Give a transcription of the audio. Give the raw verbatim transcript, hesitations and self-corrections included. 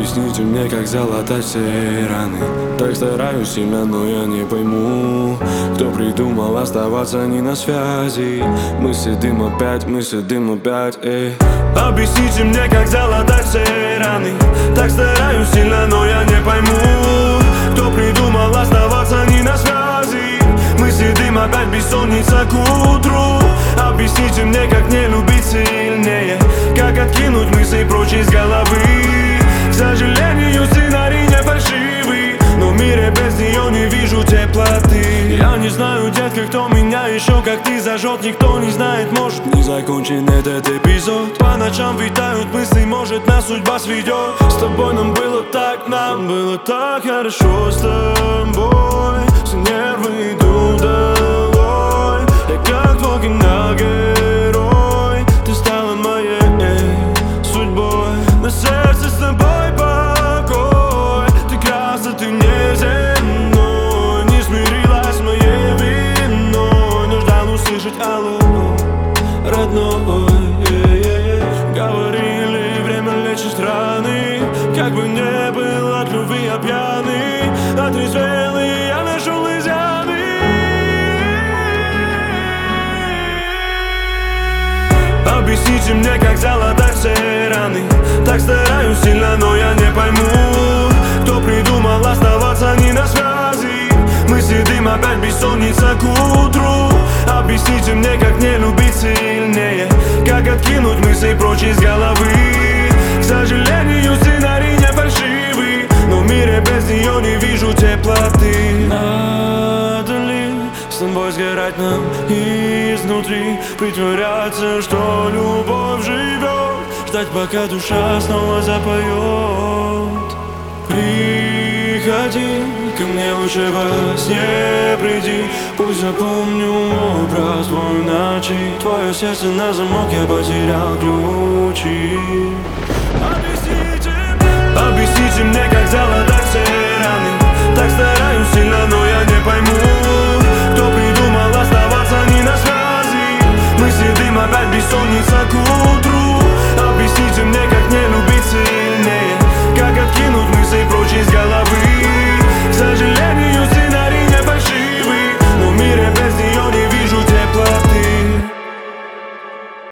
Объясните мне, как залатать все раны. Так стараюсь сильно, но я не пойму, кто придумал оставаться не на связи. Мы сидим опять, мы сидим опять, эй. Объясните мне, как залатать все раны. Так стараюсь сильно, но я не пойму, кто придумал оставаться не на связи. Мы сидим опять, бессонница к утру. Объясните мне, как не любить сильнее, как откинуть мысли прочь из головы. К сожалению, сценарий не фальшивый, но в мире без нее не вижу теплоты. Я не знаю, детка, кто меня еще как ты зажжет. Никто не знает, может не закончен этот эпизод. По ночам витают мысли, может нас судьба сведет. С тобой нам было так, нам было так хорошо с тобой. Все нервы идут долой. Я как твой киногерой, ты стала моей судьбой. На сердце с тобой покой. Ты красна, ты неземной. Не смирилась с моей виной, но ждал услышать алло, родной. Говорили, время лечит раны. Как бы не был от любви я пьяный, отрезвелый я нашел изъяны. Объясните мне, как залатать все раны. Так стараюсь сильно, но я не пойму, кто придумал оставаться не на связи. Мы сидим опять, бессонница к утру. Объясните мне, как не любить сильнее, как откинуть мысли прочь из головы. К сожалению, сценарий не фальшивый, но в мире без нее не вижу теплоты. Надо ли с тобой сгорать нам изнутри, притворяться, что любовь живет, ждать, пока душа снова запоет? Приходи ко мне лучше во сне, приди, пусть запомню образ твой ночи. Твое сердце на замок, я потерял ключи.